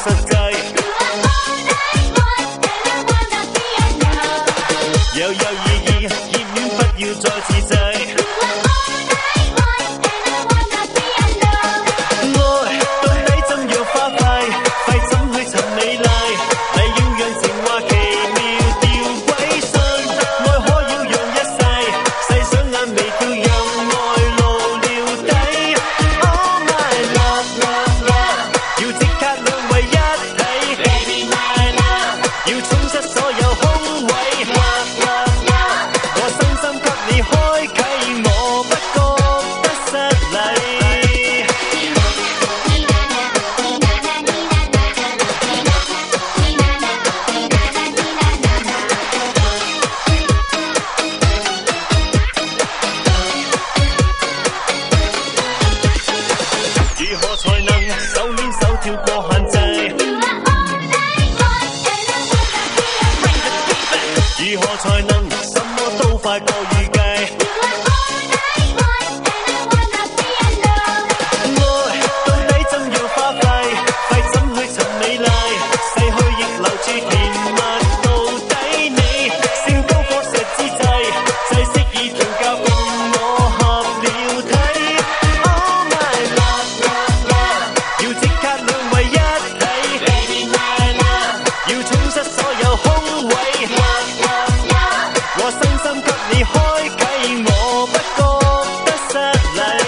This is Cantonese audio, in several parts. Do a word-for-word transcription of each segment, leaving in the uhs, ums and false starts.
實際。有有意義，熱戀不要再自制。愛到底怎樣花費，費怎去尋美麗，嚟要讓情話奇妙吊詭信。愛可要讓一世，細想眼眉跳，讓愛路了底。Oh my love love love， 要即刻兩為一體。Baby my love， 要充塞所有空位。我身心給你開啟，我不覺得失禮。如何才能手牽手跳過限制？如何才能什麼都快過預計？愛到底怎樣花費，費怎去尋美麗，逝去亦留住甜蜜到底你。性高火石之際，制式已調教共我合了體。Oh my love love love， 要即刻兩為一體。Baby my love， 要充塞所有空位。我身心給你開啟，我不覺得失禮。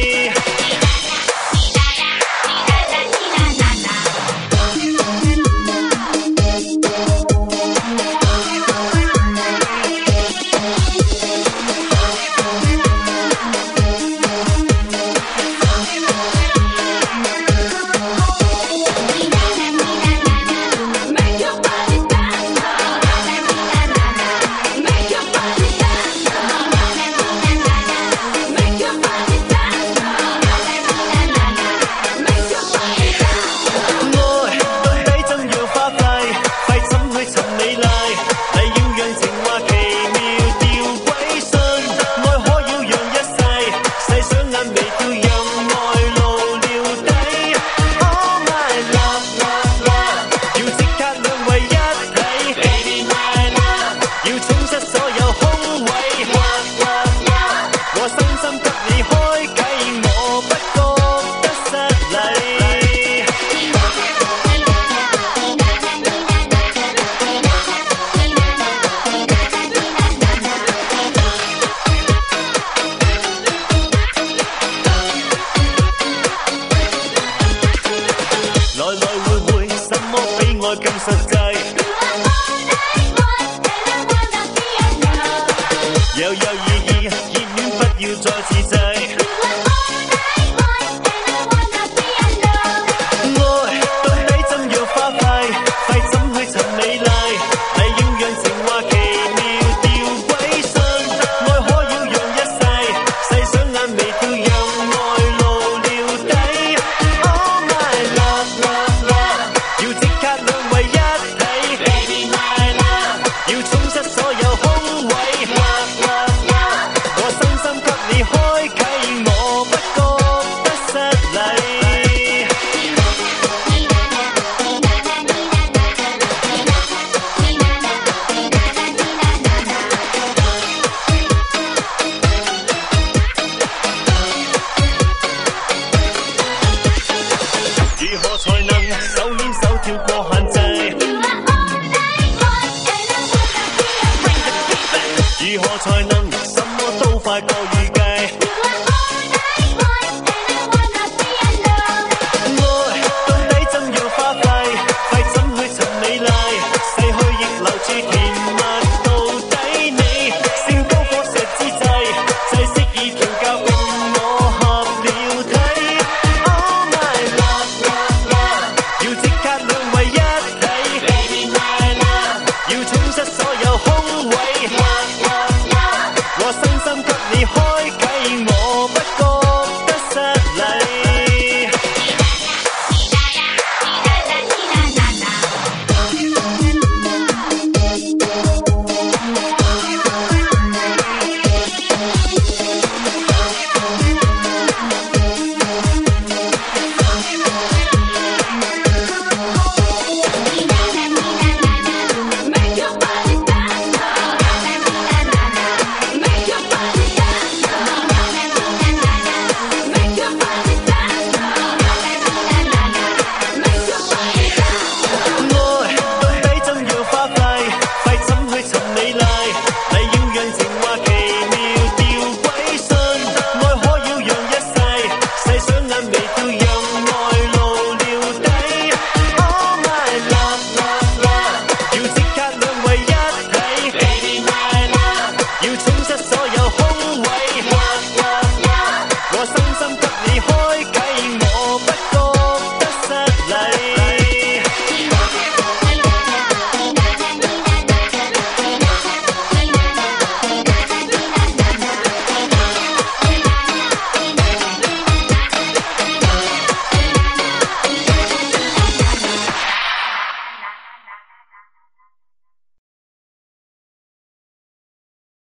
更實際，有有意義，熱戀不要再自制。愛到底怎樣花費，費怎去尋美麗，嚟要讓情話奇妙吊詭信。愛可要讓一世，細想眼眉跳，讓愛路了底。Oh my love love love， 要即刻兩為一。要充塞所有空位，我身心給你開啟，我不覺得失禮。如何才能手牽手跳過限制？如何才能什麼都快過預計？愛到底怎樣花費，費怎去尋美麗，逝去亦留住甜蜜到底你。性高火石之際，制式已調教共我合了體。Oh my love love love， 要出所有空